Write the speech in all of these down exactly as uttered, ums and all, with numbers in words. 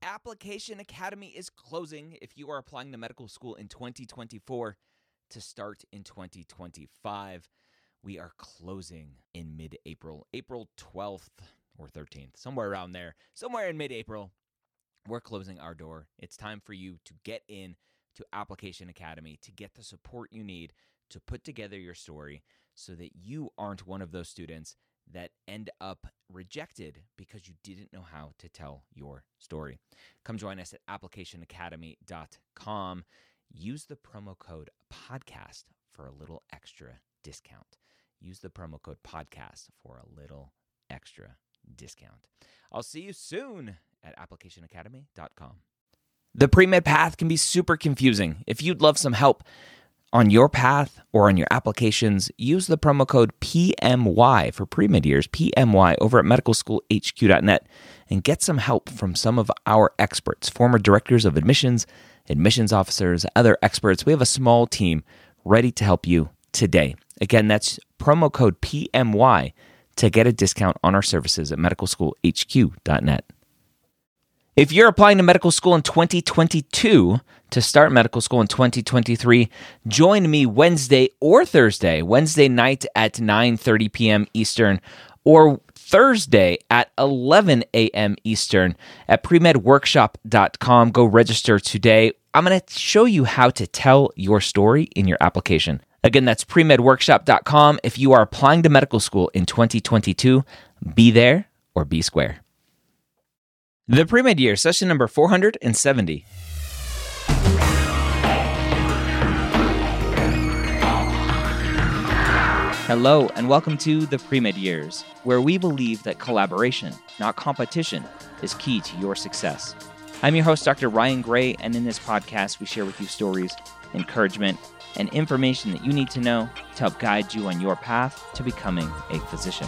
Application Academy is closing if you are applying to medical school in twenty twenty-four to start in twenty twenty-five. We are closing in mid-April, April twelfth or thirteenth, somewhere around there, somewhere in mid-April. We're closing our door. It's time for you to get in to Application Academy to get the support you need to put together your story so that you aren't one of those students that end up rejected because you didn't know how to tell your story. Come join us at application academy dot com. Use the promo code podcast for a little extra discount. Use the promo code podcast for a little extra discount. I'll see you soon at application academy dot com. The pre-med path can be super confusing. If you'd love some help on your path or on your applications, use the promo code P M Y for pre-med years, P M Y, over at medical school h q dot net and get some help from some of our experts, former directors of admissions, admissions officers, other experts. We have a small team ready to help you today. Again, that's promo code P M Y to get a discount on our services at medical school h q dot net. If you're applying to medical school in twenty twenty-two to start medical school in twenty twenty-three, join me Wednesday or Thursday, Wednesday night at nine thirty p.m. Eastern, or Thursday at eleven a.m. Eastern at pre med workshop dot com. Go register today. I'm going to show you how to tell your story in your application. Again, that's pre med workshop dot com. If you are applying to medical school in twenty twenty-two, be there or be square. The Pre-Med Year, session number four hundred seventy. Hello, and welcome to the Pre-Med Years, where we believe that collaboration, not competition, is key to your success. I'm your host, Doctor Ryan Gray, and in this podcast, we share with you stories, encouragement, and information that you need to know to help guide you on your path to becoming a physician.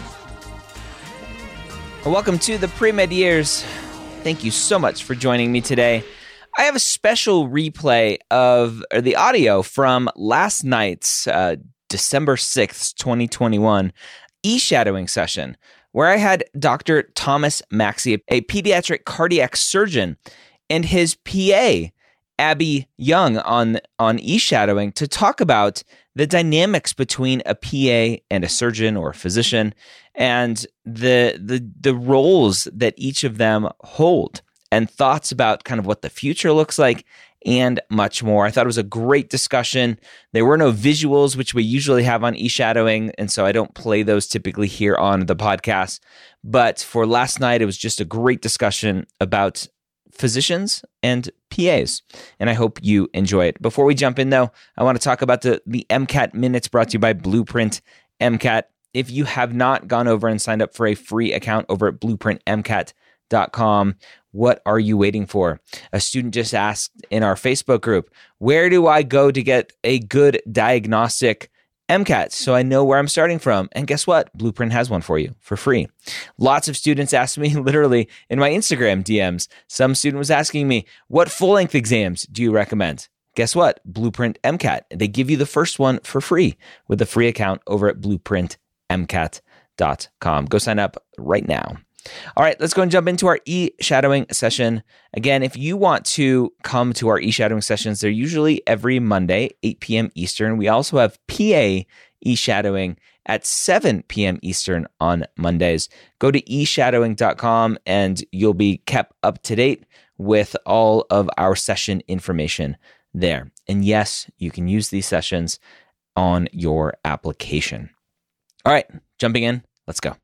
Welcome to the Pre-Med Years. Thank you so much for joining me today. I have a special replay of the audio from last night's uh, December sixth, twenty twenty-one e-shadowing session, where I had Doctor Thomas Maxey, a pediatric cardiac surgeon, and his P A, Abby Young, on, on e-shadowing to talk about the dynamics between a P A and a surgeon or a physician, and the the the roles that each of them hold, and thoughts about kind of what the future looks like, and much more. I thought it was a great discussion. There were no visuals, which we usually have on e-shadowing, and so I don't play those typically here on the podcast. But for last night, it was just a great discussion about physicians and P As, and I hope you enjoy it. Before we jump in, though, I want to talk about the, the MCAT Minutes brought to you by Blueprint MCAT. If you have not gone over and signed up for a free account over at blueprint m cat dot com, what are you waiting for? A student just asked in our Facebook group, where do I go to get a good diagnostic MCAT so I know where I'm starting from? And guess what? Blueprint has one for you for free. Lots of students asked me literally in my Instagram D Ms. Some student was asking me, what full-length exams do you recommend? Guess what? Blueprint MCAT. They give you the first one for free with a free account over at blueprint m cat dot com. Go sign up right now. All right, let's go and jump into our e-shadowing session. Again, if you want to come to our e-shadowing sessions, they're usually every Monday, eight p.m. Eastern. We also have P A e-shadowing at seven p.m. Eastern on Mondays. Go to e shadowing dot com and you'll be kept up to date with all of our session information there. And yes, you can use these sessions on your application. All right, jumping in, let's go.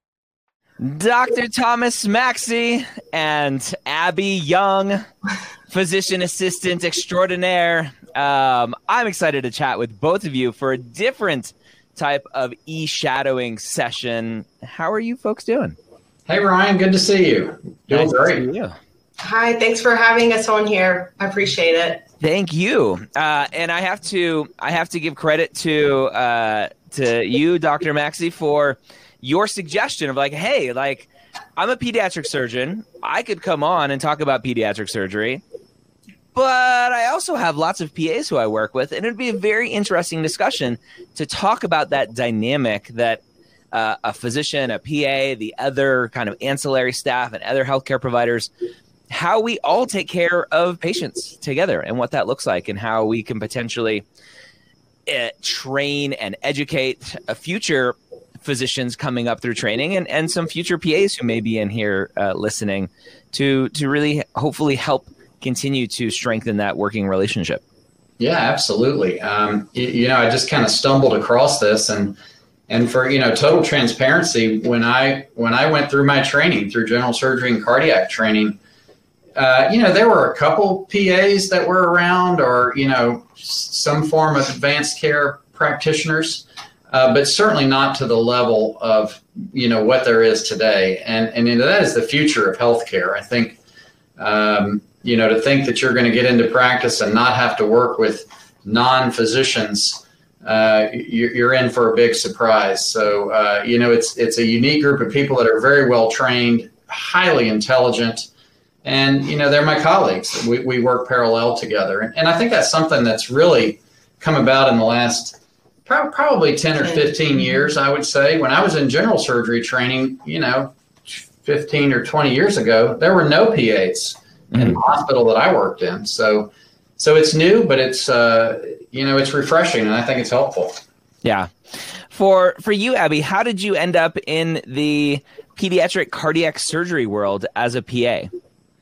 Doctor Thomas Maxey and Abby Young, physician assistant extraordinaire. Um, I'm excited to chat with both of you for a different type of e-shadowing session. How are you folks doing? Hey, Ryan, good to see you. Doing nice great. To see you. Hi, thanks for having us on here. I appreciate it. Thank you. Uh, and I have to I have to give credit to uh, to you, Doctor Maxey, for your suggestion of like, hey, like, I'm a pediatric surgeon. I could come on and talk about pediatric surgery, but I also have lots of P As who I work with, and it'd be a very interesting discussion to talk about that dynamic that uh, a physician, a P A, the other kind of ancillary staff and other healthcare providers how we all take care of patients together and what that looks like, and how we can potentially uh, train and educate a future physicians coming up through training, and, and some future P As who may be in here uh, listening to to really hopefully help continue to strengthen that working relationship. Yeah, absolutely. Um, you, you know, I just kind of stumbled across this, and and for, you know, total transparency, when I when I went through my training through general surgery and cardiac training, uh, you know, there were a couple P As that were around, or, you know, some form of advanced care practitioners, uh, but certainly not to the level of, you know, what there is today. And, and you know, that is the future of healthcare. I think, um, you know, to think that you're going to get into practice and not have to work with non-physicians, uh, you're, you're in for a big surprise. So, uh, you know, it's it's a unique group of people that are very well trained, highly intelligent, and, you know, they're my colleagues. We, we work parallel together. And, and I think that's something that's really come about in the last pro- probably ten or fifteen years, I would say. When I was in general surgery training, you know, fifteen or twenty years ago, there were no P As mm-hmm. in the hospital that I worked in. So, so it's new, but it's, uh, you know, it's refreshing, and I think it's helpful. Yeah. For, for you, Abby, how did you end up in the pediatric cardiac surgery world as a P A?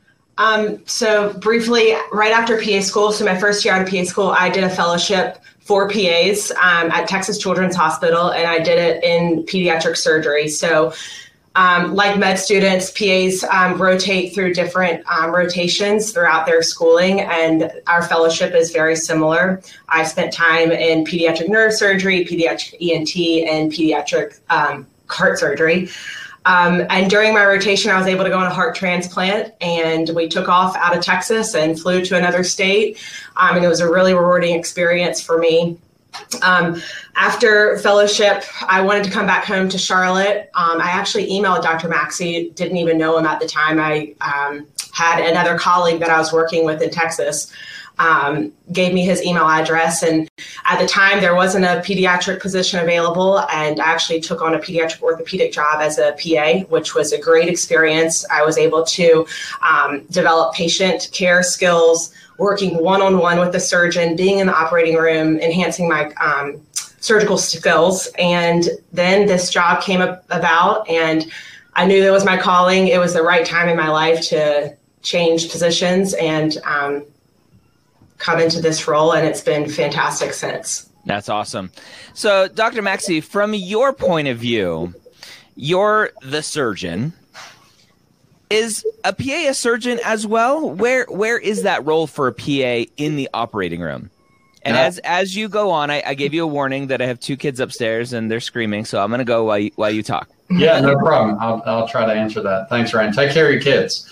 Um, so briefly, right after P A school, so my first year out of P A school, I did a fellowship for P As um, at Texas Children's Hospital, and I did it in pediatric surgery. So um, like med students, P As um, rotate through different um, rotations throughout their schooling, and our fellowship is very similar. I spent time in pediatric neurosurgery, pediatric E N T, and pediatric um, heart surgery. Um, and during my rotation, I was able to go on a heart transplant, and we took off out of Texas and flew to another state. Um, and it was a really rewarding experience for me. Um, after fellowship, I wanted to come back home to Charlotte. Um, I actually emailed Doctor Maxey, didn't even know him at the time. I um, had another colleague that I was working with in Texas, um, gave me his email address. And at the time, there wasn't a pediatric position available. And I actually took on a pediatric orthopedic job as a P A, which was a great experience. I was able to um, develop patient care skills, working one-on-one with the surgeon, being in the operating room, enhancing my um, surgical skills. And then this job came up about, and I knew that was my calling. It was the right time in my life to change positions and um, come into this role, and it's been fantastic since. That's awesome. So, Doctor Maxey, from your point of view, you're the surgeon. Is a P A a surgeon as well? Where where is that role for a P A in the operating room? And uh, as as you go on, I, I gave you a warning that I have two kids upstairs and they're screaming, so I'm going to go while you, while you talk. Yeah, no problem. I'll I'll try to answer that. Thanks, Ryan. Take care of your kids.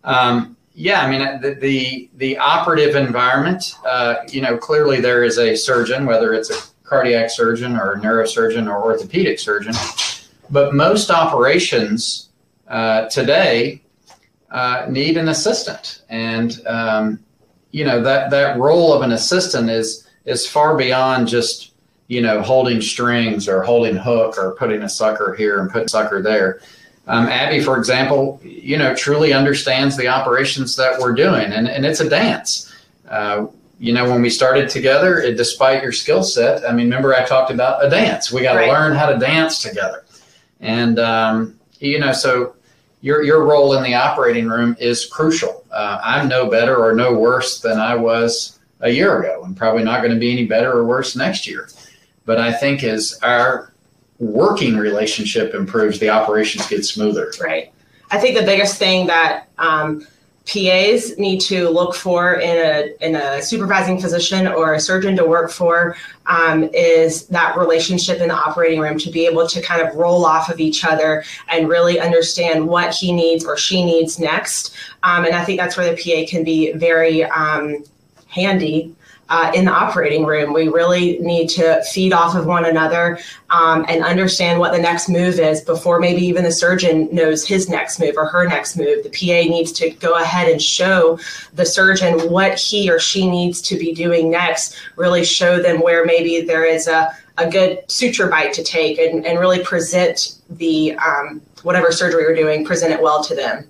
Um, yeah, I mean the the, the operative environment. Uh, you know, clearly there is a surgeon, whether it's a cardiac surgeon or a neurosurgeon or orthopedic surgeon, but most operations Uh, today uh, need an assistant, and um, you know that that role of an assistant is is far beyond just, you know, holding strings or holding hook or putting a sucker here and putting a sucker there. Um, Abby, for example, you know, truly understands the operations that we're doing, and, and it's a dance. Uh, you know, when we started together, it, despite your skill set, I mean, remember I talked about a dance. We got to right. learn how to dance together, and um, you know, so. Your your role in the operating room is crucial. Uh, I'm no better or no worse than I was a year ago, and probably not going to be any better or worse next year. But I think as our working relationship improves, the operations get smoother. Right. I think the biggest thing that um, P As need to look for in a in a supervising physician or a surgeon to work for um, is that relationship in the operating room, to be able to kind of roll off of each other and really understand what he needs or she needs next. Um, and I think that's where the P A can be very um, handy. Uh, in the operating room, we really need to feed off of one another um, and understand what the next move is before maybe even the surgeon knows his next move or her next move. The P A needs to go ahead and show the surgeon what he or she needs to be doing next, really show them where maybe there is a, a good suture bite to take, and, and really present the um, whatever surgery we're doing, present it well to them.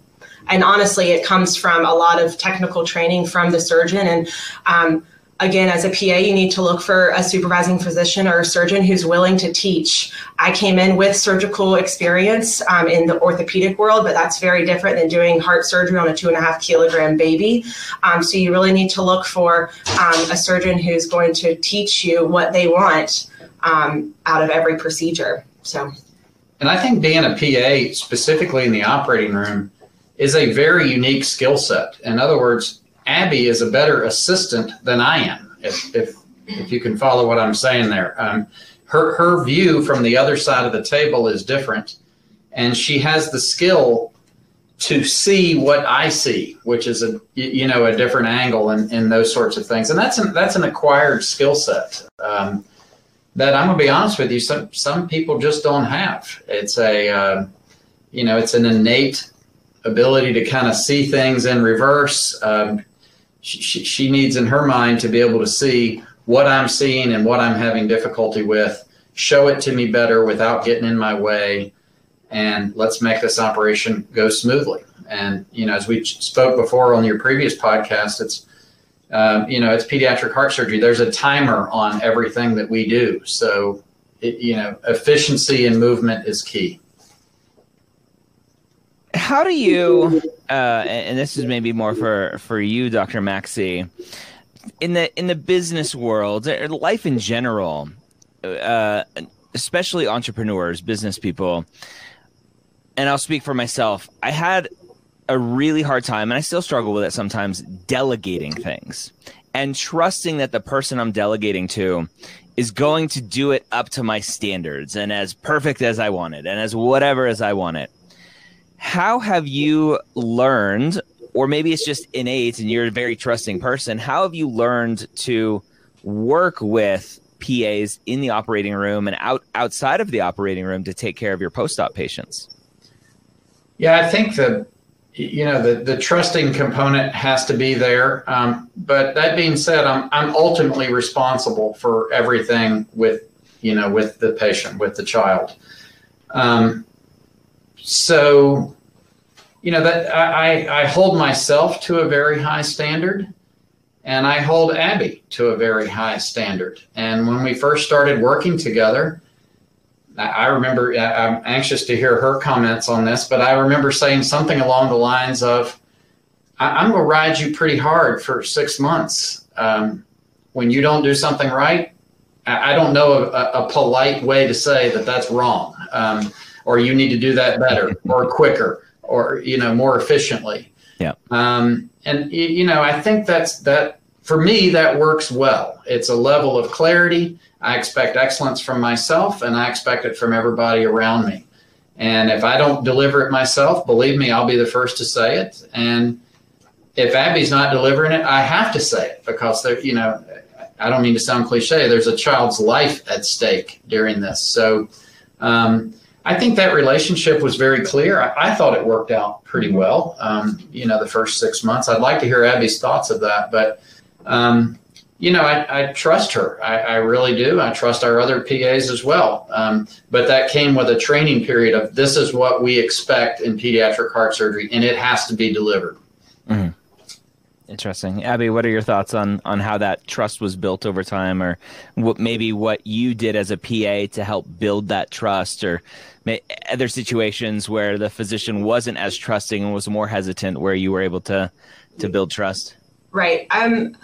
and honestly, it comes from a lot of technical training from the surgeon. And um, again, as a P A, you need to look for a supervising physician or a surgeon who's willing to teach. I came in with surgical experience um, in the orthopedic world, but that's very different than doing heart surgery on a two and a half kilogram baby. Um, so you really need to look for um, a surgeon who's going to teach you what they want um, out of every procedure. So, and I think being a P A, specifically in the operating room, is a very unique skill set. In other words, Abby is a better assistant than I am, if if, if you can follow what I'm saying there. Um, her her view from the other side of the table is different, and she has the skill to see what I see, which is a you know a different angle in, in those sorts of things, and that's an, that's an acquired skill set um, that I'm gonna be honest with you, some some people just don't have. It's a uh, you know it's an innate ability to kind of see things in reverse. Um, she, she needs in her mind to be able to see what I'm seeing and what I'm having difficulty with, show it to me better without getting in my way, and let's make this operation go smoothly. And, you know, as we spoke before on your previous podcast, it's, um, you know, it's pediatric heart surgery. There's a timer on everything that we do. So, it, you know, efficiency and movement is key. How do you, uh, and this is maybe more for, for you, Doctor Maxey, in the in the business world, life in general, uh, especially entrepreneurs, business people, and I'll speak for myself, I had a really hard time, and I still struggle with it sometimes, delegating things and trusting that the person I'm delegating to is going to do it up to my standards and as perfect as I want it and as whatever as I want it. How have you learned, or maybe it's just innate and you're a very trusting person, how have you learned to work with P As in the operating room and out outside of the operating room to take care of your post-op patients? Yeah, I think the, you know, the, the trusting component has to be there. Um, but that being said, I'm, I'm ultimately responsible for everything with, you know, with the patient, with the child. Um, So, you know, that I, I hold myself to a very high standard, and I hold Abby to a very high standard. And when we first started working together, I remember, I'm anxious to hear her comments on this, but I remember saying something along the lines of, I'm going to ride you pretty hard for six months. Um, when you don't do something right, I don't know a, a polite way to say that that's wrong. Um, or you need to do that better or quicker or, you know, more efficiently. Yeah. Um, and, you know, I think that's that for me, that works well. It's a level of clarity. I expect excellence from myself, and I expect it from everybody around me. And if I don't deliver it myself, believe me, I'll be the first to say it. And if Abby's not delivering it, I have to say it because there, you know, I don't mean to sound cliche. There's a child's life at stake during this. So, um, I think that relationship was very clear. I, I thought it worked out pretty well, um, you know, the first six months. I'd like to hear Abby's thoughts of that. But, um, you know, I, I trust her. I, I really do. I trust our other P As as well. Um, but that came with a training period of this is what we expect in pediatric heart surgery, and it has to be delivered. Mm-hmm. Interesting. Abby, what are your thoughts on, on how that trust was built over time, or what maybe what you did as a P A to help build that trust, or may, other situations where the physician wasn't as trusting and was more hesitant where you were able to, to build trust? Right. Um,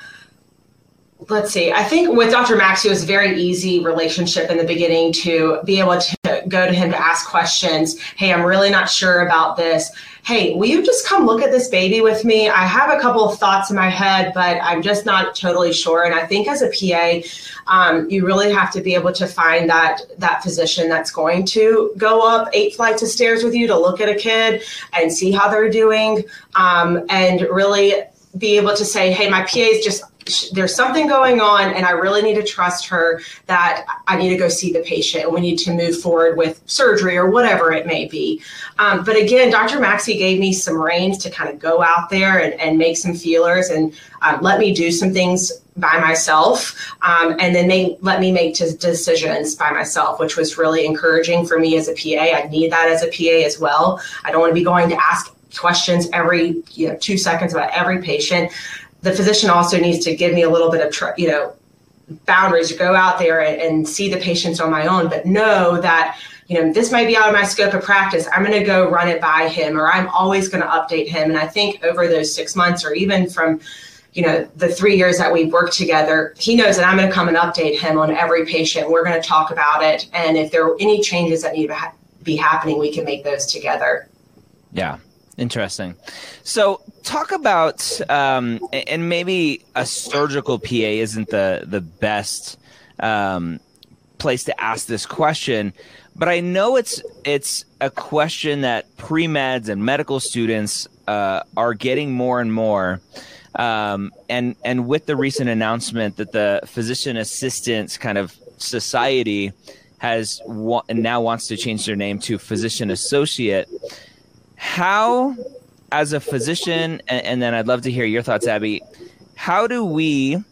let's see. I think with Doctor Maxey, it was a very easy relationship in the beginning to be able to go to him to ask questions. Hey, I'm really not sure about this. Hey, will you just come look at this baby with me? I have a couple of thoughts in my head, but I'm just not totally sure. And I think as a P A, um, you really have to be able to find that that physician that's going to go up eight flights of stairs with you to look at a kid and see how they're doing, um, and really be able to say, hey, my P A is just, there's something going on and I really need to trust her that I need to go see the patient and we need to move forward with surgery or whatever it may be. Um, but again, Doctor Maxey gave me some reins to kind of go out there and, and make some feelers and um, let me do some things by myself. Um, and then they let me make t- decisions by myself, which was really encouraging for me as a P A. I need that as a P A as well. I don't want to be going to ask questions every you know two seconds about every patient. The physician also needs to give me a little bit of tr- you know boundaries to go out there and, and see the patients on my own, but know that you know this might be out of my scope of practice. I'm going to go run it by him, or I'm always going to update him. And I think over those six months, or even from you know, the three years that we've worked together, he knows that I'm going to come and update him on every patient. We're going to talk about it. And if there are any changes that need to ha- be happening, we can make those together. Yeah. Interesting. So talk about, um, and maybe a surgical P A isn't the, the best um, place to ask this question, but I know it's, it's a question that pre-meds and medical students uh, are getting more and more. Um, and, and with the recent announcement that the physician assistants kind of society has wa- and now wants to change their name to physician associate, how, as a physician, and, and then I'd love to hear your thoughts, Abby, how do we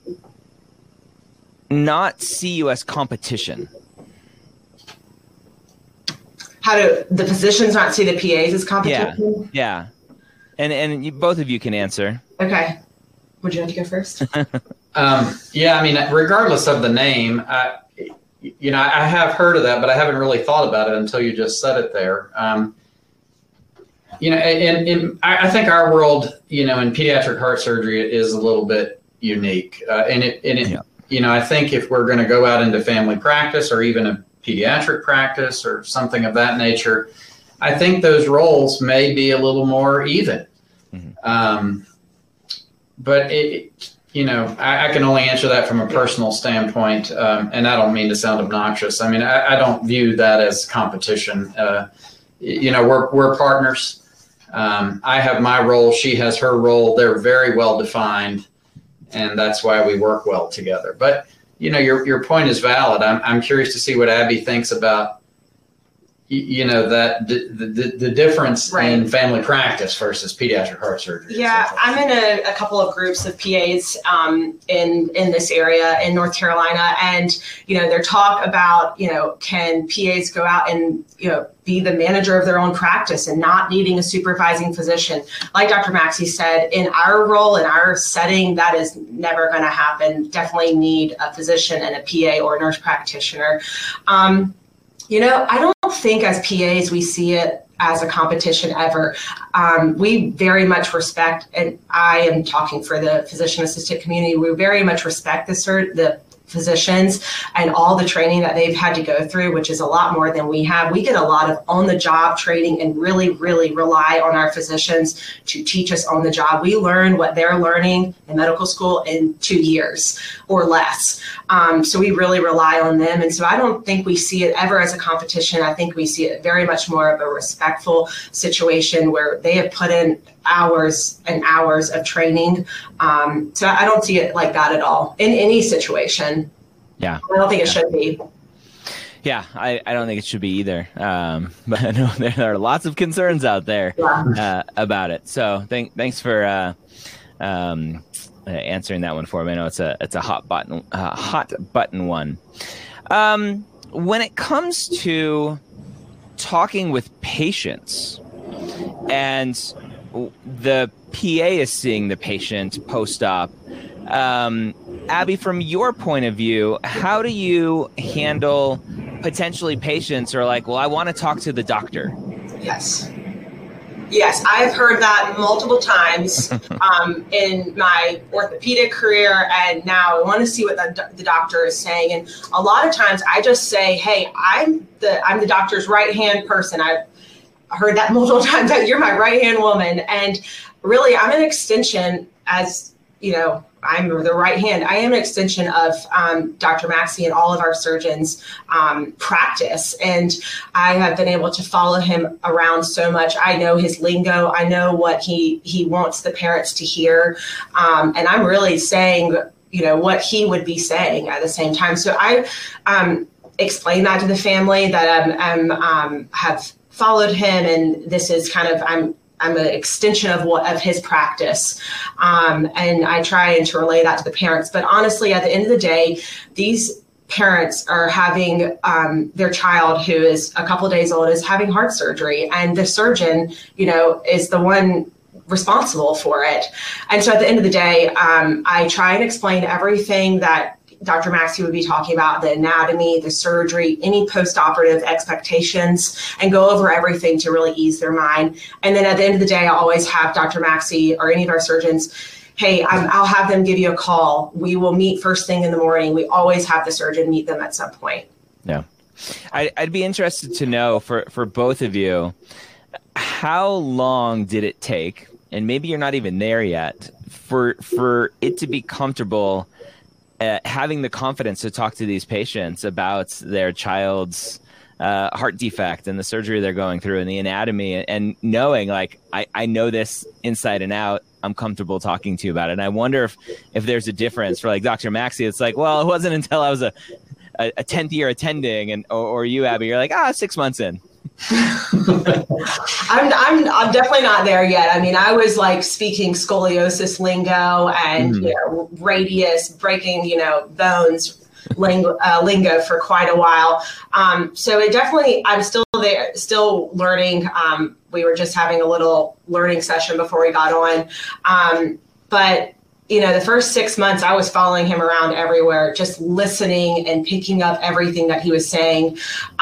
not see you as competition? How do the physicians not see the P As as competition? Yeah, yeah. And, and you, both of you can answer. Okay. Would you like to go first? um, yeah, I mean, regardless of the name, I, you know, I have heard of that, but I haven't really thought about it until you just said it there. Um, you know, and, and I think our world, you know, in pediatric heart surgery is a little bit unique. Uh, and it, and it yeah. you know, I think if we're going to go out into family practice or even a pediatric practice or something of that nature, I think those roles may be a little more even. Mm-hmm. Um, But, it, you know, I, I can only answer that from a personal standpoint, um, and I don't mean to sound obnoxious. I mean, I, I don't view that as competition. Uh, you know, we're we're partners. Um, I have my role. She has her role. They're very well defined, and that's why we work well together. But, you know, your your point is valid. I'm I'm curious to see what Abby thinks about, you know, that the, the, the difference right. in family practice versus pediatric heart surgery. Yeah, I'm in a, a couple of groups of P As um, in, in this area in North Carolina. And, you know, their talk about, you know, can P As go out and, you know, be the manager of their own practice and not needing a supervising physician. Like Doctor Maxey said, in our role, in our setting, that is never going to happen. Definitely need a physician and a P A or a nurse practitioner. Um, You know, I don't think as P As we see it as a competition ever. Um, we very much respect, and I am talking for the physician assistant community, we very much respect the cert, the physicians and all the training that they've had to go through, which is a lot more than we have. We get a lot of on-the-job training and really, really rely on our physicians to teach us on the job. We learn what they're learning in medical school in two years or less. Um, so we really rely on them. And so I don't think we see it ever as a competition. I think we see it very much more of a respectful situation where they have put in hours and hours of training. Um, so I don't see it like that at all in any situation. Yeah. I don't think it yeah. should be. Yeah, I, I don't think it should be either. Um, but I know there, there are lots of concerns out there yeah. uh, about it. So thank, thanks for uh, um, answering that one for me. I know it's a it's a hot button uh, hot button one. Um, when it comes to talking with patients and the P A is seeing the patient post-op, um, Abby, from your point of view, how do you handle potentially patients who are like, well, I want to talk to the doctor? Yes. Yes, I've heard that multiple times um, in my orthopedic career, and now I want to see what the, the doctor is saying. And a lot of times I just say, hey, I'm the I'm the doctor's right-hand person. I've heard that multiple times, that you're my right-hand woman. And really, I'm an extension, as you know, I'm the right hand. I am an extension of um, Doctor Maxey and all of our surgeons' um, practice. And I have been able to follow him around so much. I know his lingo. I know what he, he wants the parents to hear. Um, and I'm really saying, you know, what he would be saying at the same time. So I um, explain that to the family, that I'm, I'm um, have followed him, and this is kind of, I'm I'm an extension of what of his practice. Um, and I try and to relay that to the parents. But honestly, at the end of the day, these parents are having um, their child who is a couple of days old is having heart surgery, and the surgeon, you know, is the one responsible for it. And so at the end of the day, um, I try and explain everything that Doctor Maxey would be talking about, the anatomy, the surgery, any post-operative expectations, and go over everything to really ease their mind. And then at the end of the day, I always have Doctor Maxey or any of our surgeons, hey, I'm, I'll have them give you a call. We will meet first thing in the morning. We always have the surgeon meet them at some point. Yeah. I, I'd be interested to know for, for both of you, how long did it take, and maybe you're not even there yet, for for it to be comfortable Uh, having the confidence to talk to these patients about their child's uh, heart defect and the surgery they're going through and the anatomy, and, and knowing like, I, I know this inside and out, I'm comfortable talking to you about it. And I wonder if, if there's a difference for like Doctor Maxey. It's like, well, it wasn't until I was a, a, a tenth year attending, and or, or you, Abby, you're like, ah, six months in. I'm, I'm I'm definitely not there yet. I mean, I was like speaking scoliosis lingo and mm-hmm. you know, radius, breaking, you know, bones lingo, uh, lingo for quite a while. Um, so it definitely, I'm still there, still learning. Um, we were just having a little learning session before we got on. Um, but you know, the first six months I was following him around everywhere, just listening and picking up everything that he was saying.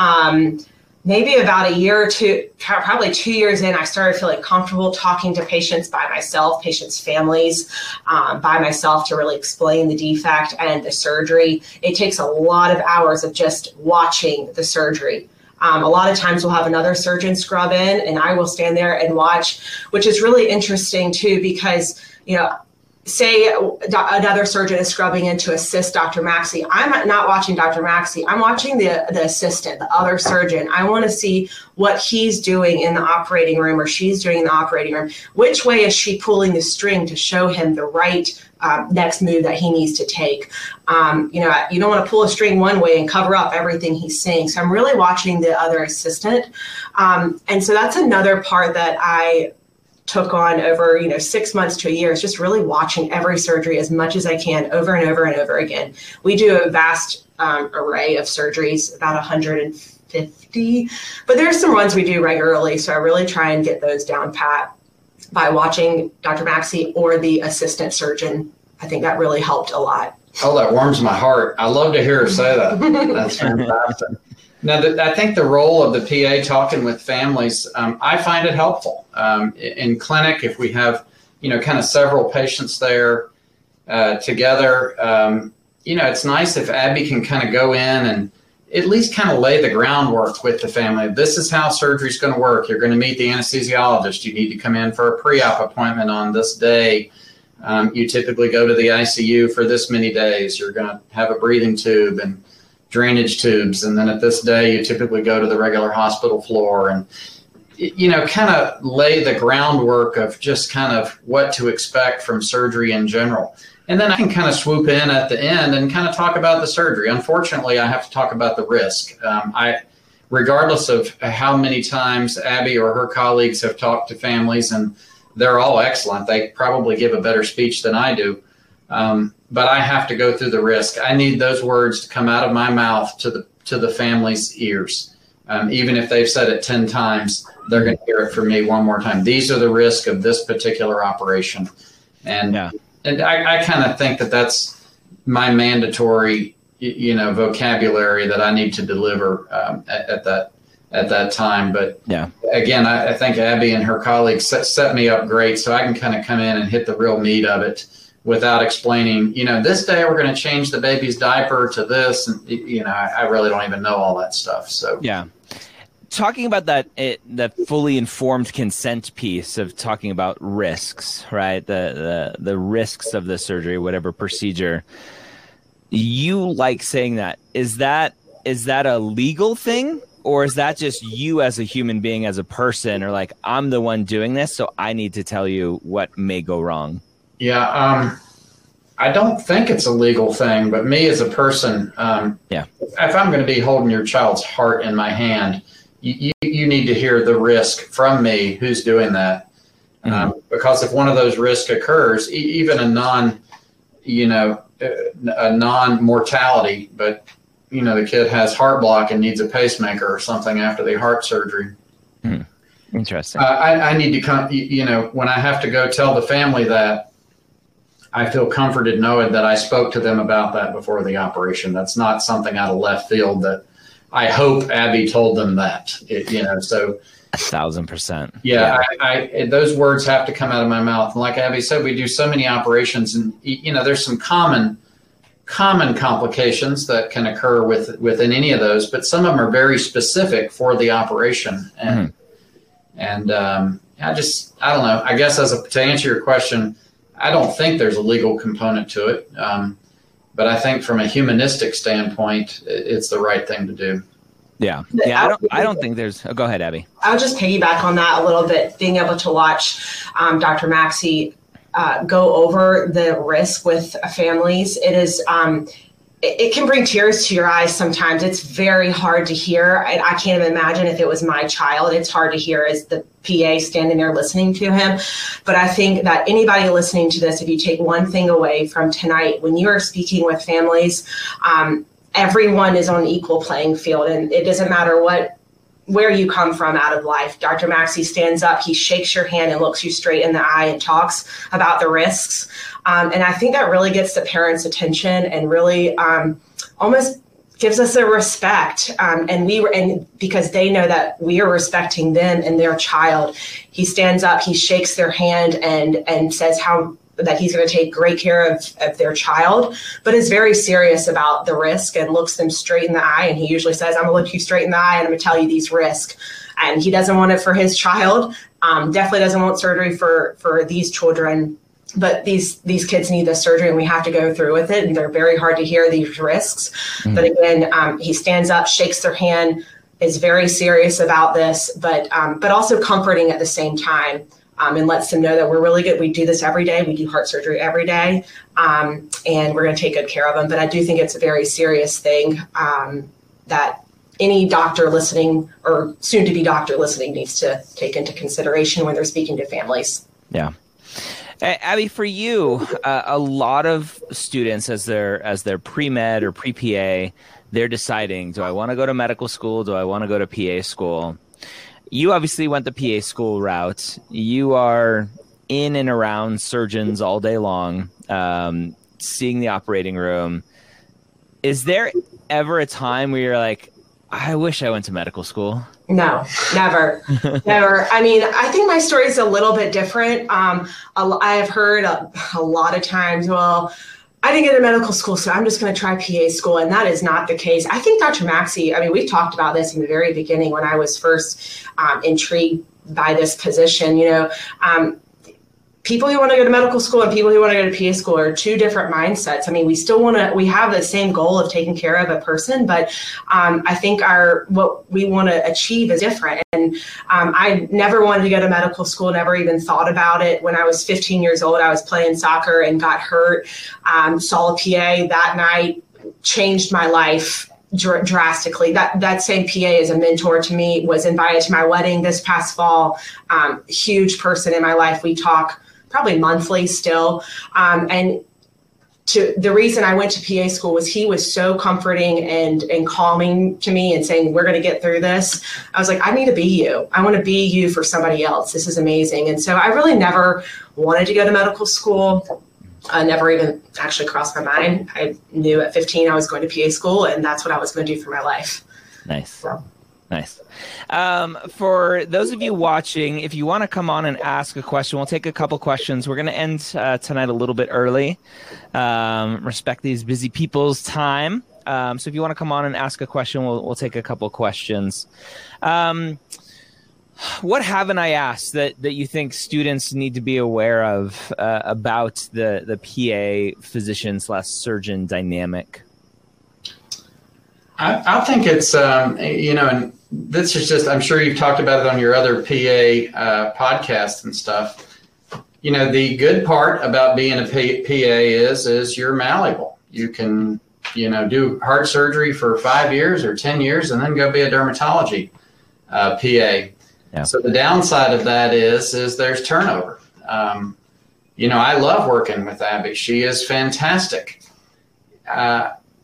Um, Maybe about a year or two, probably two years in, I started feeling comfortable talking to patients by myself, patients' families, um, by myself to really explain the defect and the surgery. It takes a lot of hours of just watching the surgery. Um, a lot of times we'll have another surgeon scrub in and I will stand there and watch, which is really interesting too, because, you know, say another surgeon is scrubbing in to assist Doctor Maxey. I'm not watching Doctor Maxey. I'm watching the, the assistant, the other surgeon. I want to see what he's doing in the operating room or she's doing in the operating room. Which way is she pulling the string to show him the right um, next move that he needs to take? Um, you know, you don't want to pull a string one way and cover up everything he's saying. So I'm really watching the other assistant. Um, and so that's another part that I took on over, you know, six months to a year, is just really watching every surgery as much as I can over and over and over again. We do a vast um, array of surgeries, about one hundred fifty, but there's some ones we do regularly. So I really try and get those down pat by watching Doctor Maxey or the assistant surgeon. I think that really helped a lot. Oh, that warms my heart. I love to hear her say that. That's fantastic. Now, the, I think the role of the P A talking with families, um, I find it helpful. Um, in clinic, if we have, you know, kind of several patients there uh, together, um, you know, it's nice if Abby can kind of go in and at least kind of lay the groundwork with the family. This is how surgery is going to work. You're going to meet the anesthesiologist. You need to come in for a pre-op appointment on this day. Um, you typically go to the I C U for this many days. You're going to have a breathing tube and drainage tubes. And then at this day, you typically go to the regular hospital floor and, you know, kind of lay the groundwork of just kind of what to expect from surgery in general. And then I can kind of swoop in at the end and kind of talk about the surgery. Unfortunately, I have to talk about the risk. Um, I, regardless of how many times Abby or her colleagues have talked to families, and they're all excellent. They probably give a better speech than I do. Um, but I have to go through the risk. I need those words to come out of my mouth to the to the family's ears. Um, even if they've said it ten times, they're going to hear it from me one more time. These are the risks of this particular operation. And yeah. and I, I kind of think that that's my mandatory, you know, vocabulary that I need to deliver um, at, at that at that time. But yeah, again, I, I think Abby and her colleagues set, set me up great, so I can kind of come in and hit the real meat of it without explaining, you know, this day we're going to change the baby's diaper to this. And, you know, I, I really don't even know all that stuff. So, yeah. Talking about that, it, the fully informed consent piece of talking about risks, right? The, the, the risks of the surgery, whatever procedure. You like saying that. Is that, is that a legal thing? Or is that just you as a human being, as a person, or like, I'm the one doing this, so I need to tell you what may go wrong? Yeah, um, I don't think it's a legal thing, but me as a person, um, yeah. if I'm going to be holding your child's heart in my hand, you, you, you need to hear the risk from me who's doing that. Mm-hmm. Um, because if one of those risks occurs, e- even a non, you know, a non-mortality, but you know, the kid has heart block and needs a pacemaker or something after the heart surgery. Hmm. Interesting. Uh, I, I need to come, you know, when I have to go tell the family that, I feel comforted knowing that I spoke to them about that before the operation. That's not something out of left field that I hope Abby told them that, it, you know, so. A thousand percent. Yeah, yeah. I, I, those words have to come out of my mouth. And like Abby said, we do so many operations and, you know, there's some common common complications that can occur with within any of those, but some of them are very specific for the operation. And, mm-hmm. and um, I just, I don't know, I guess as a, to answer your question, I don't think there's a legal component to it. Um, but I think from a humanistic standpoint, it's the right thing to do. Yeah. Yeah. I don't, I don't think there's, oh, go ahead, Abby. I'll just piggyback on that a little bit, being able to watch um, Doctor Maxey uh, go over the risk with families. It is, um, it, it can bring tears to your eyes sometimes. It's very hard to hear. I, I can't even imagine if it was my child. It's hard to hear as the P A standing there listening to him. But I think that anybody listening to this, if you take one thing away from tonight, when you are speaking with families, um, everyone is on equal playing field, and it doesn't matter what, where you come from out of life. Doctor Maxey stands up, he shakes your hand and looks you straight in the eye and talks about the risks. Um, and I think that really gets the parents' attention and really um, almost gives us a respect. Um, and we were, and because they know that we are respecting them and their child, he stands up, he shakes their hand and, and says how that he's going to take great care of, of their child, but is very serious about the risk and looks them straight in the eye. And he usually says, I'm gonna look you straight in the eye and I'm gonna tell you these risks. And he doesn't want it for his child. Um, definitely doesn't want surgery for, for these children, but these, these kids need this surgery and we have to go through with it. And they're very hard to hear, these risks. Mm-hmm. But again, um, he stands up, shakes their hand, is very serious about this, but, um, but also comforting at the same time. Um, and lets them know that we're really good. We do this every day. We do heart surgery every day, um, and we're going to take good care of them. But I do think it's a very serious thing um, that any doctor listening or soon-to-be doctor listening needs to take into consideration when they're speaking to families. Yeah. Abby, for you, uh, a lot of students as they're as they're pre-med or pre-P A, they're deciding, do I want to go to medical school? Do I want to go to P A school? You obviously went the P A school route. You are in and around surgeons all day long, um, seeing the operating room. Is there ever a time where you're like, I wish I went to medical school? No, never, never. I mean, I think my story is a little bit different. Um, I have heard a, a lot of times, well, I didn't get to medical school, so I'm just going to try P A school. And that is not the case. I think Doctor Maxey, I mean, we talked about this in the very beginning when I was first um, intrigued by this position. You know, um, people who want to go to medical school and people who want to go to P A school are two different mindsets. I mean, we still want to, we have the same goal of taking care of a person, but um, I think our, what we want to achieve is different. And um, I never wanted to go to medical school, never even thought about it. When I was fifteen years old, I was playing soccer and got hurt, um, saw a P A that night, changed my life dr- drastically. That that same P A is a mentor to me, was invited to my wedding this past fall, um, huge person in my life. We talk probably monthly still. Um, and to the reason I went to P A school was he was so comforting and, and calming to me and saying, we're going to get through this. I was like, I need to be you. I want to be you for somebody else. This is amazing. And so I really never wanted to go to medical school. I never even actually crossed my mind. I knew at fifteen I was going to P A school and that's what I was going to do for my life. Nice. So. Nice. Um, for those of you watching, if you want to come on and ask a question, we'll take a couple questions. We're going to end uh, tonight a little bit early. Um, respect these busy people's time. Um, so if you want to come on and ask a question, we'll we'll take a couple questions. Um, what haven't I asked that, that you think students need to be aware of uh, about the, the P A physician slash surgeon dynamic? I, I think it's, um, you know, and this is just, I'm sure you've talked about it on your other P A uh, podcasts and stuff. You know, the good part about being a P- PA is, is you're malleable. You can, you know, do heart surgery for five years or ten years and then go be a dermatology uh, P A. Yeah. So the downside of that is, is there's turnover. Um, you know, I love working with Abby. She is fantastic. Uh,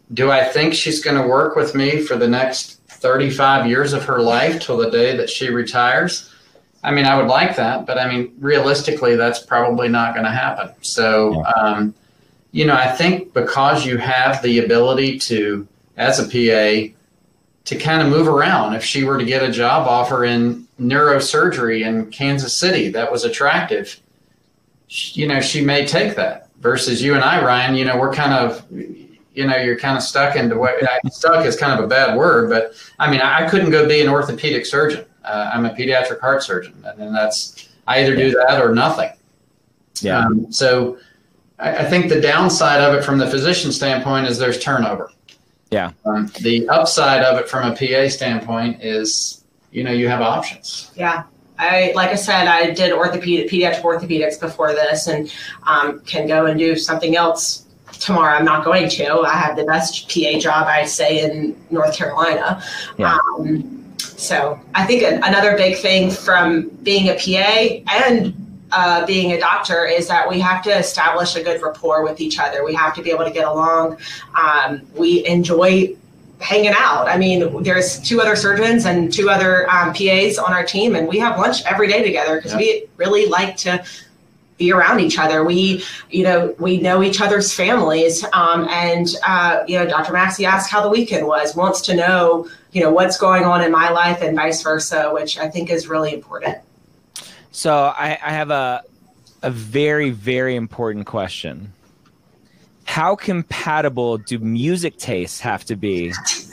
do I think she's going to work with me for the next thirty-five years of her life till the day that she retires? I mean, I would like that, but I mean, realistically, that's probably not going to happen. So, um, you know, I think because you have the ability to, as a P A, to kind of move around. If she were to get a job offer in neurosurgery in Kansas City that was attractive, you know, she may take that. Versus you and I, Ryan, you know, we're kind of, you know, you're kind of stuck into what, stuck is kind of a bad word, but I mean, I couldn't go be an orthopedic surgeon. Uh, I'm a pediatric heart surgeon, and that's, I either do that or nothing. Yeah. Um, so I, I think the downside of it from the physician standpoint is there's turnover. Yeah. Um, the upside of it from a P A standpoint is, you know, you have options. Yeah. I, like I said, I did orthopedic, pediatric orthopedics before this, and um, can go and do something else tomorrow. I'm not going to. I have the best P A job, I say, in North Carolina. Yeah. Um, so I think another big thing from being a P A and uh, being a doctor is that we have to establish a good rapport with each other. We have to be able to get along. Um, we enjoy hanging out. I mean, there's two other surgeons and two other um, P As on our team, and we have lunch every day together because yeah. we really like to be around each other. We, you know, we know each other's families. Um, and, uh, you know, Doctor Maxey asked how the weekend was, wants to know, you know, what's going on in my life and vice versa, which I think is really important. So I, I have a, a very, very important question. How compatible do music tastes have to be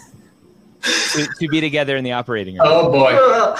to, to be together in the operating room? Oh boy.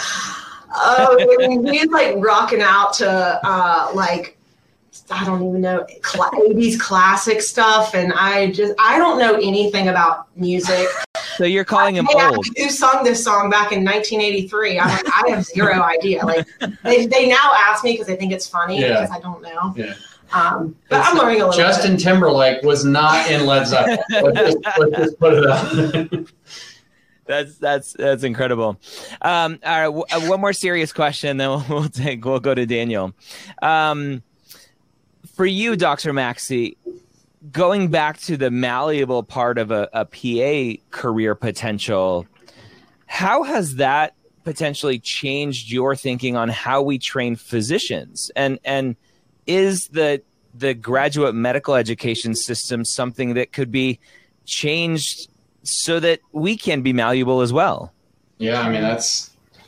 Oh, I mean, he's like rocking out to uh, like, I don't even know, eighties classic stuff. And I just, I don't know anything about music. So you're calling him I, old. Who sung this song back in nineteen eighty-three? I, I have zero idea. Like they, they now ask me because they think it's funny yeah. because I don't know. Yeah. Um, but it's, I'm learning a little Justin bit. Timberlake was not in Led Zeppelin. let's, just, let's just put it out. That's that's that's incredible. Um, all right, w- one more serious question, then we'll, we'll take we'll go to Daniel. Um, for you, Doctor Maxey, going back to the malleable part of a, a P A career potential, how has that potentially changed your thinking on how we train physicians? And and is the the graduate medical education system something that could be changed so that we can be malleable as well? Yeah, I mean, that's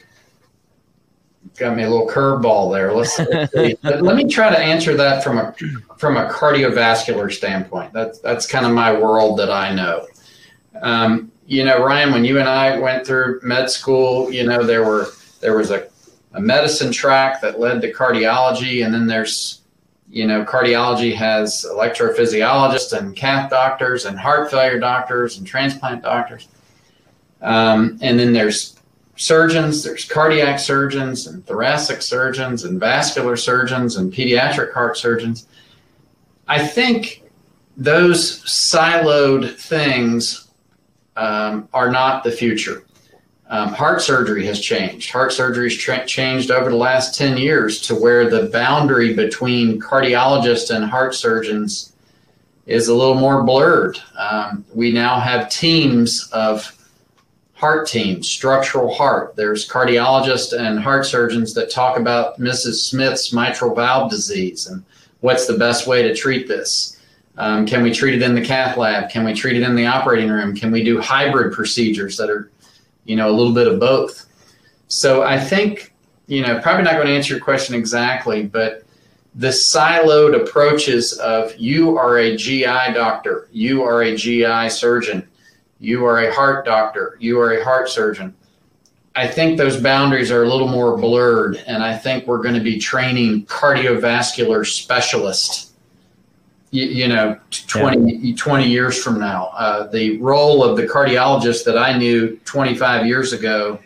got me a little curveball there. Let's, let's see. Let me try to answer that from a from a cardiovascular standpoint. That's that's kind of my world that I know. Um, you know, Ryan, when you and I went through med school, you know, there were there was a, a medicine track that led to cardiology, and then there's You know, cardiology has electrophysiologists and cath doctors and heart failure doctors and transplant doctors. Um, and then there's surgeons, there's cardiac surgeons and thoracic surgeons and vascular surgeons and pediatric heart surgeons. I think those siloed things um, are not the future. Um, heart surgery has changed. Heart surgery has tra- changed over the last ten years to where the boundary between cardiologists and heart surgeons is a little more blurred. Um, we now have teams of heart teams, structural heart. There's cardiologists and heart surgeons that talk about Missus Smith's mitral valve disease and what's the best way to treat this. Um, can we treat it in the cath lab? Can we treat it in the operating room? Can we do hybrid procedures that are, you know, a little bit of both? So I think, you know, probably not going to answer your question exactly, but the siloed approaches of you are a G I doctor, you are a G I surgeon, you are a heart doctor, you are a heart surgeon. I think those boundaries are a little more blurred, and I think we're going to be training cardiovascular specialists, you, you know, twenty, yeah. twenty years from now. Uh, the role of the cardiologist that I knew twenty-five years ago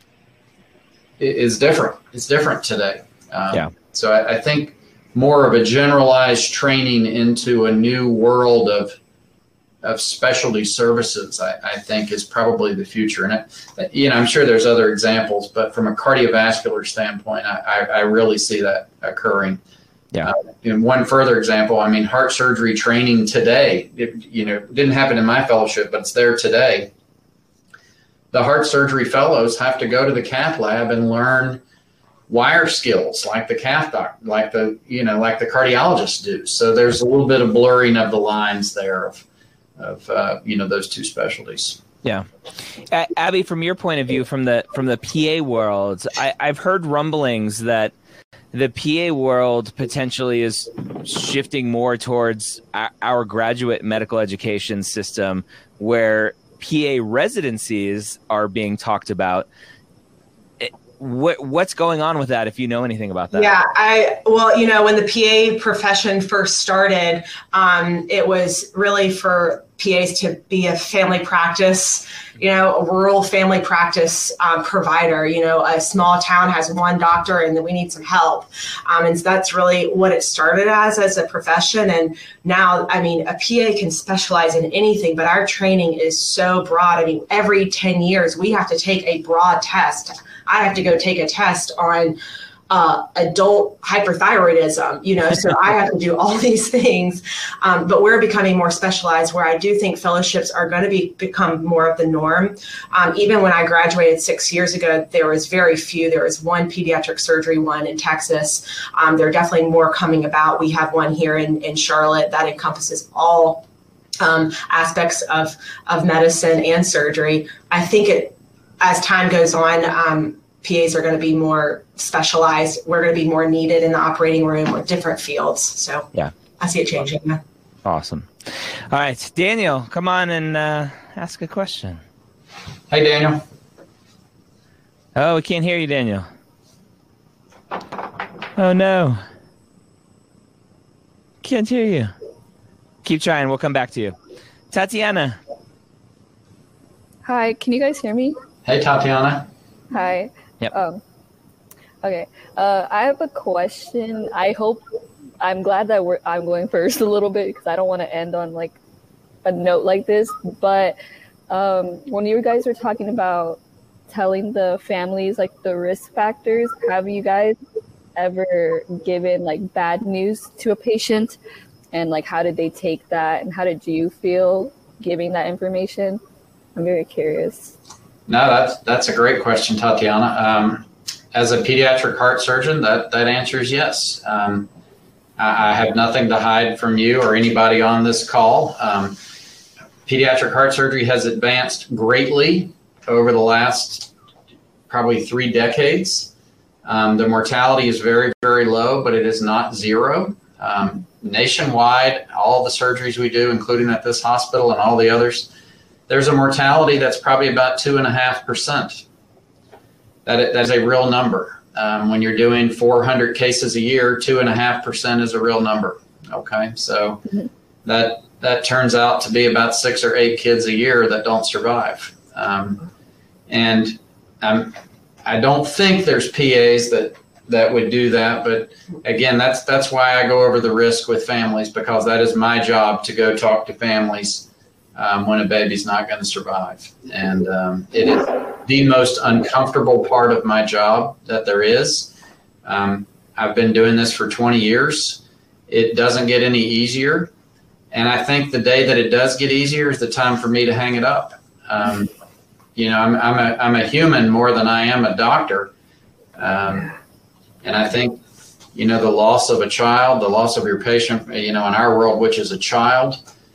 is different. It's different today. Um, yeah. So I, I think more of a generalized training into a new world of of specialty services, I, I think, is probably the future. And, it, you know, I'm sure there's other examples, but from a cardiovascular standpoint, I, I, I really see that occurring. Yeah. Uh, and one further example, I mean, heart surgery training today, it, you know, didn't happen in my fellowship, but it's there today. The heart surgery fellows have to go to the cath lab and learn wire skills like the cath doc, like the, you know, like the cardiologists do. So there's a little bit of blurring of the lines there of, of uh, you know, those two specialties. Yeah. Uh, Abby, from your point of view, from the from the P A world, I, I've heard rumblings that the P A world potentially is shifting more towards our, our graduate medical education system, where P A residencies are being talked about. What what's going on with that, if you know anything about that? Yeah, I well, you know, when the P A profession first started, um, it was really for P As to be a family practice, you know, a rural family practice um, provider. You know, a small town has one doctor and then we need some help. Um, and so that's really what it started as, as a profession. And now, I mean, a P A can specialize in anything, but our training is so broad. I mean, every ten years, we have to take a broad test. I have to go take a test on uh, adult hyperthyroidism, you know, so I have to do all these things. Um, but we're becoming more specialized, where I do think fellowships are going to be become more of the norm. Um, even when I graduated six years ago, there was very few. There was one pediatric surgery one in Texas. Um, there are definitely more coming about. We have one here in, in Charlotte that encompasses all um, aspects of, of medicine and surgery. I think it, as time goes on, um, P As are going to be more specialized. We're going to be more needed in the operating room with different fields. So yeah, I see it changing. Yeah. Awesome. All right, Daniel, come on and uh, ask a question. Hey, Daniel. Oh, we can't hear you, Daniel. Oh, no. Can't hear you. Keep trying. We'll come back to you. Tatiana. Hi, can you guys hear me? Hey, Tatiana. Hi. Yep. Um, okay. Uh, I have a question. I hope I'm glad that we're I'm going first a little bit, because I don't want to end on like a note like this. But um, when you guys were talking about telling the families like the risk factors, have you guys ever given like bad news to a patient, and like how did they take that, and how did you feel giving that information? I'm very curious. No, that's that's a great question, Tatiana. Um, as a pediatric heart surgeon, that, that answer is yes. Um, I, I have nothing to hide from you or anybody on this call. Um, pediatric heart surgery has advanced greatly over the last probably three decades. Um, the mortality is very, very low, but it is not zero. Um, nationwide, all the surgeries we do, including at this hospital and all the others, there's a mortality that's probably about two and a half percent. That that's a real number. Um, when you're doing four hundred cases a year, two and a half percent is a real number. Okay, so mm-hmm. that that turns out to be about six or eight kids a year that don't survive. Um, and um, I don't think there's P As that that would do that. But again, that's that's why I go over the risk with families, because that is my job to go talk to families Um, when a baby's not going to survive. And um, it is the most uncomfortable part of my job that there is. Um, I've been doing this for twenty years. It doesn't get any easier. And I think the day that it does get easier is the time for me to hang it up. Um, you know, I'm, I'm, a, I'm a human more than I am a doctor. Um, and I think, you know, the loss of a child, the loss of your patient, you know, in our world, which is a child,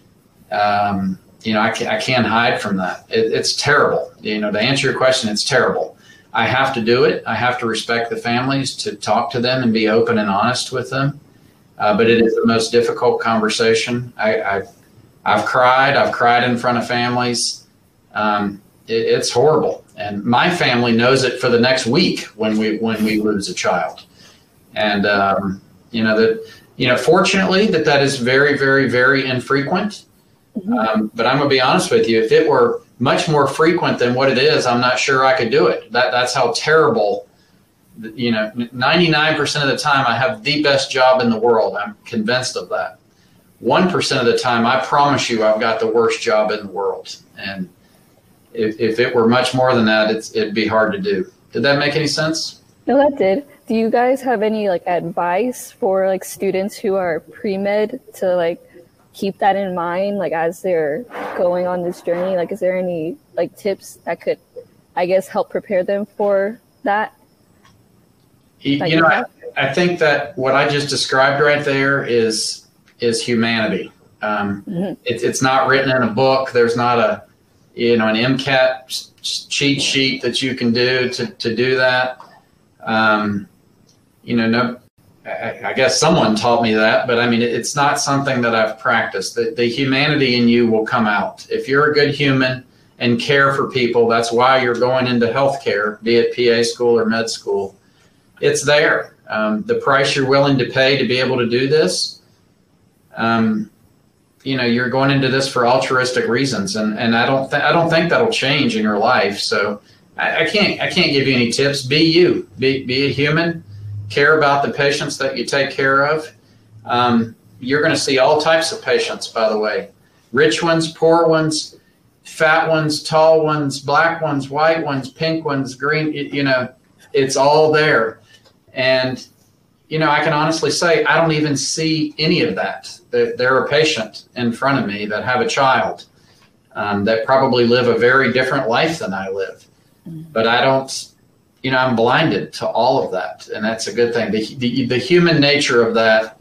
um, you know, I, can, I can't hide from that. It, it's terrible. You know, to answer your question, it's terrible. I have to do it. I have to respect the families, to talk to them and be open and honest with them. Uh, but it is the most difficult conversation. I, I've, I've cried. I've cried in front of families. Um, it, it's horrible. And my family knows it for the next week when we when we lose a child. And, um, you know, that, you know, fortunately that that is very, very, very infrequent. Um, but I'm going to be honest with you, if it were much more frequent than what it is, I'm not sure I could do it. That That's how terrible, you know, ninety-nine percent of the time I have the best job in the world. I'm convinced of that. one percent of the time, I promise you, I've got the worst job in the world. And if, if it were much more than that, it's, it'd be hard to do. Did that make any sense? No, that did. do you guys have any like advice for like students who are pre-med to like keep that in mind, like as they're going on this journey? Like, is there any like tips that could, I guess, help prepare them for that? You, you know, I, I think that what I just described right there is is humanity. Um, mm-hmm. it, it's not written in a book. There's not a, you know, an MCAT cheat sheet that you can do to, to do that. Um, you know, no, I, I guess someone taught me that, but I mean, it, it's not something that I've practiced. The, the humanity in you will come out. If you're a good human and care for people, that's why you're going into healthcare, be it P A school or med school. It's there. Um, the price you're willing to pay to be able to do this, um, you know, you're going into this for altruistic reasons, and, and I don't th- I don't think that'll change in your life. So I, I can't I can't give you any tips. Be you. Be be a human. Care about the patients that you take care of. Um, you're going to see all types of patients, by the way. Rich ones, poor ones, fat ones, tall ones, black ones, white ones, pink ones, green. You know, it's all there. And, you know, I can honestly say I don't even see any of that. There, there are a patient in front of me that have a child um, that probably live a very different life than I live. But I don't, you know, I'm blinded to all of that. And that's a good thing. The, the, the human nature of that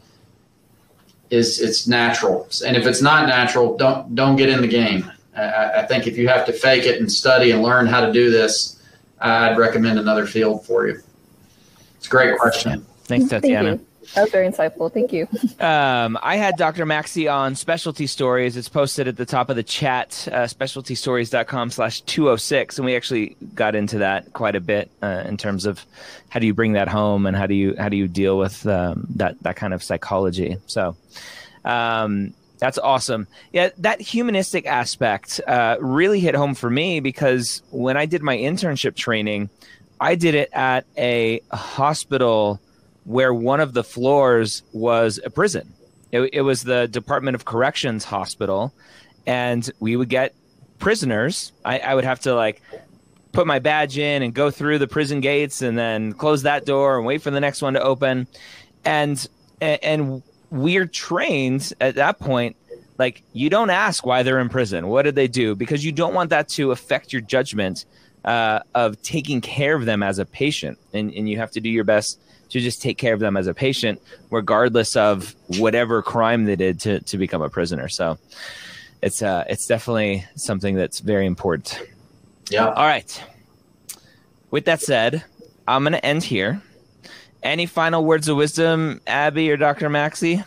is it's natural. And if it's not natural, don't don't get in the game. I, I think if you have to fake it and study and learn how to do this, I'd recommend another field for you. It's a great question. Thanks, Tatiana. Thank you. That was very insightful. Thank you. Um, I had Doctor Maxey on Specialty Stories. It's posted at the top of the chat, uh, specialtystories.com slash 206. And we actually got into that quite a bit uh, in terms of how do you bring that home and how do you how do you deal with um, that, that kind of psychology. So um, that's awesome. Yeah, that humanistic aspect uh, really hit home for me because when I did my internship training, I did it at a hospital where one of the floors was a prison. It, it was the Department of Corrections hospital, and we would get prisoners. I, I would have to like put my badge in and go through the prison gates and then close that door and wait for the next one to open. And and we're trained at that point, like you don't ask why they're in prison. What did they do? Because you don't want that to affect your judgment uh, of taking care of them as a patient. And, and you have to do your best to just take care of them as a patient, regardless of whatever crime they did to, to become a prisoner. So it's uh, it's definitely something that's very important. Yeah. All right. With that said, I'm going to end here. Any final words of wisdom, Abby or Doctor Maxey?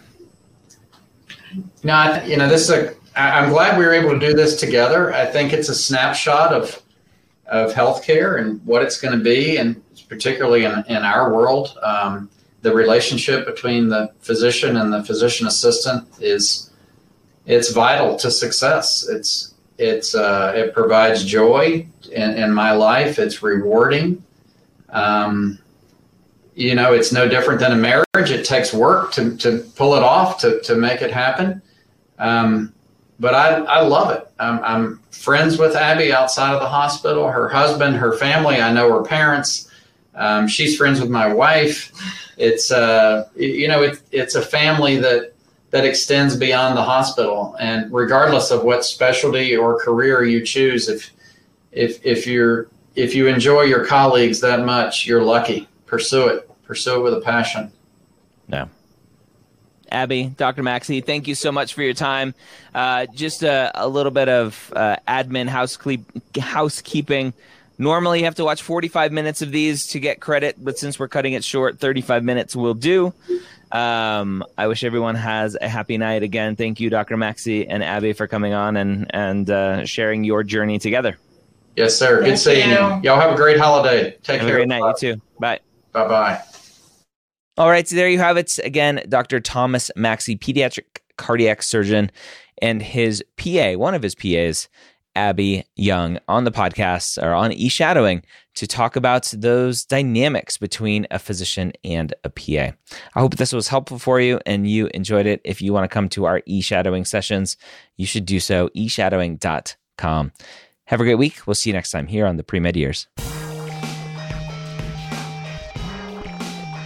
No, I th- you know, this is a, I- I'm glad we were able to do this together. I think it's a snapshot of of healthcare and what it's going to be, and particularly in, in our world, um, the relationship between the physician and the physician assistant is it's vital to success. It's it's uh, it provides joy in, in my life. It's rewarding. Um, you know, it's no different than a marriage. It takes work to to pull it off, to to make it happen. Um, but I I love it. I'm, I'm friends with Abby outside of the hospital. Her husband, her family. I know her parents. Um, she's friends with my wife. It's uh, you know, it, it's a family that that extends beyond the hospital. And regardless of what specialty or career you choose, if if if you're if you enjoy your colleagues that much, you're lucky. Pursue it. Pursue it with a passion. No. Abby, Doctor Maxey, thank you so much for your time. Uh, just a, a little bit of uh, admin housecle- housekeeping. Normally you have to watch forty-five minutes of these to get credit, but since we're cutting it short, thirty-five minutes will do. Um, I wish everyone has a happy night. Again, thank you, Doctor Maxey and Abby, for coming on and, and uh, sharing your journey together. Yes, sir. Good Thank seeing you. you. Y'all have a great holiday. Take Have care. a great night. You too. Bye. Bye-bye. All right, so there you have it. Again, Doctor Thomas Maxey, pediatric cardiac surgeon, and his P A, one of his P As, Abby Young, on the podcast or on eShadowing to talk about those dynamics between a physician and a P A. I hope this was helpful for you and you enjoyed it. If you want to come to our eShadowing sessions, you should do so, e shadowing dot com. Have a great week. We'll see you next time here on the Pre-Med Years.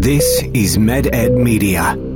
This is MedEd Media.